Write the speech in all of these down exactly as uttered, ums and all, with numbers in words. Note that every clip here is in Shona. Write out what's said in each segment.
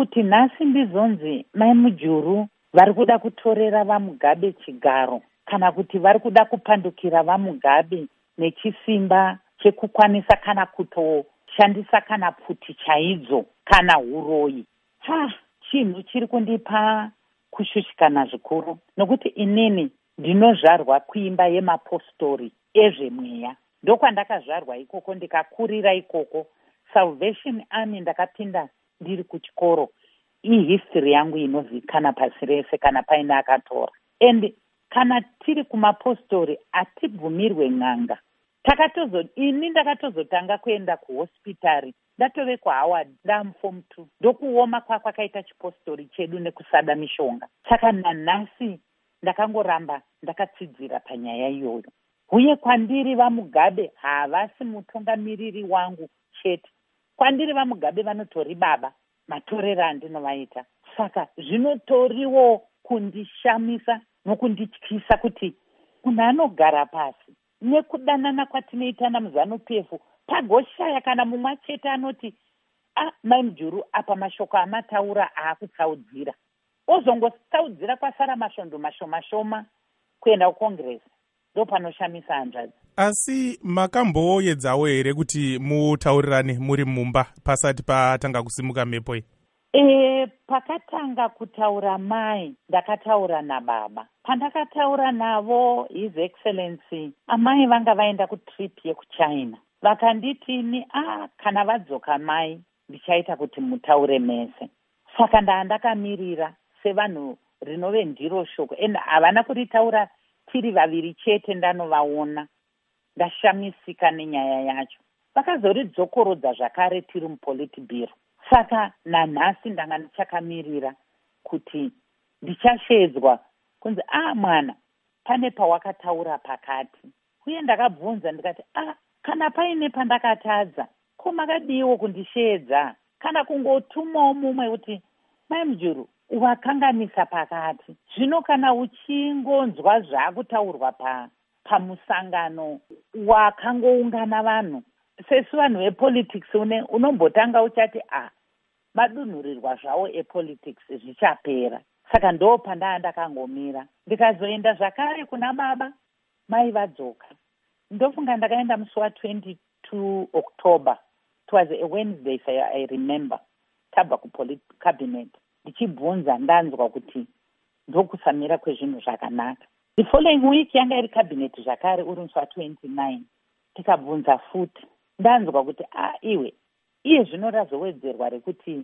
kuti nhasi ndizonzi Mai Mujuru vari kuda kutorera vaMugabe chigaro, kana kuti vari kuda kupandukira vaMugabe nechisimba chekukwanisa kana kutoshandisa kana pfuti chaidzo kana huroyi. Ha, chinhu chiri kundipa kushushikana zvikuru, nokuti inini ndinozvarwa kuimba yemapostori ezvemweya. Ndokwandakazvarwa ikoko, ndikakurira ikoko. Salvation Army ndakapinda ndiri kuchikoro. Ihistory yangu inozivikanwa pasi rese kana paine akatora. And kana tiri kumapostori hatibvumirwe n'anga. Takatozo ini ndakatozotanga kuenda kuhospitari ndatove kuHoward ndamu form two ndokuoma kwakwakaita chipostori chedu nekusada mishonga. Saka nanhasi ndakangoramba ndakatsidzira panyaya iyoyo. Uye kwandiri vaMugabe havasi mutungamiriri wangu chete. Kwandiri vaMugabe vanotori baba matorero andinovaita. Saka zvinotoriwo kundishamisa nokundityisa kuti munhu anogara pasi nekudanana kwatinoitana muZanu-P F pagoshaya kana mumwe chete anoti ah, Mai Mujuru apa mashoko amataura aakutsaudzira, ozongosaudzira kwasara masvondo mashoma shoma kuenda kuCongress. Ndo panoshamisa hanzvadzi. Asi makamboedzawo here kuti mutaurirane muri mumba pasati patanga kusimuka mhepo iyi? E, pakatanga kutaura mai ndakataura nababa. Pandakataura navo His Excellency, amai vanga vaenda kutrip yekuChina. Vakanditini, ah, kana vadzoka mai ndichaita kuti mutaure mese. Saka ndaa ndakamirira sevanhu rinove ndiro shoko. Enda havana kuritaura tiri vaviri chete ndanovaona. Ndashamisika nenyaya yacho. Vakazoridzokorodza zvakare tiri muPolitburo. Saka nanhasi ndanga ndichakamirira kuti ndichashedzwa kunzi ah mwana pane pawakataura pakati. Uye ndakabvunza ndikati ah kana paine pandakatadza ko makadiwo kundishedza kana kungotumawo mumwe kuti Mai Mujuru wakanganisa pakati. Zvino kana uchingonzwa zvakutaurwa pa pamusangano wakangoungana vanhu, sesu vanhu vepolitics une unombotanga uchati ah madunhurirwa zvawo epolitics zvichapera. Saka ndo pandaa ndakangomira ndikazoenda zvakare kuna baba mai vadzoka. Ndofunga ndakaenda musi wa-twenty-two October. It was a Wednesday, so I remember. Tabva kucabinet ndichibvunza ndanzwa kuti ndokusamira kwezvinhu zvakanaka. The following week yanga iri cabinet zvakare uri musi wa-twenty-nine. Tikabvunza futi ndanzwa kuti ah iwe iye zvino razowedzerwa rekuti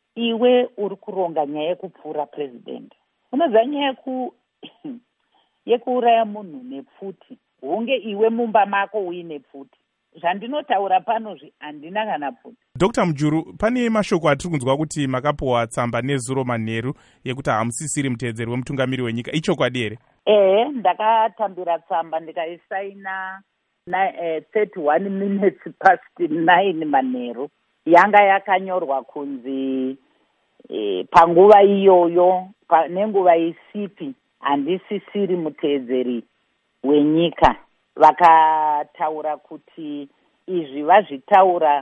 iwe uri kuronga nyaya yekupfuura president. Unoziva nyaya yeku yekuuraya munhu nepfuti, hunge iwe mumba mako uine pfuti. Zvandinotaura panozvi handina kana pfuti. Doctor Mujuru, pane mashoko atiri kunzwa kuti makapuwa tsamba neZuro manheru yekuti hamusisiri muteedzeri wemutungamiri wenyika. Ichokwadi here? Ehe, ndakatambira tsamba ndikaisaina na eh, thirty-one minutes past nine manheru. Yanga yakanyorwa kunzi eh, panguva iyoyo pa, nenguva isipi handisisiri muteedzeri wenyika. Vakataura kuti izvi vazvitaura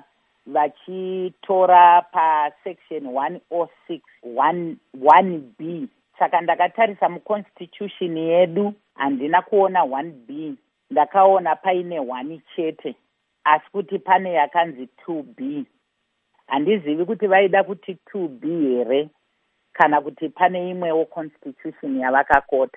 vachitora pasection one oh six one B. Saka ndakatarisa muconstitution yedu handina kuona one B. Ndakaona paine one chete, asi kuti pane yakanzi two B. Handizivi kuti vaida kuti two B here kana kuti pane imwewo constitution yavakakota.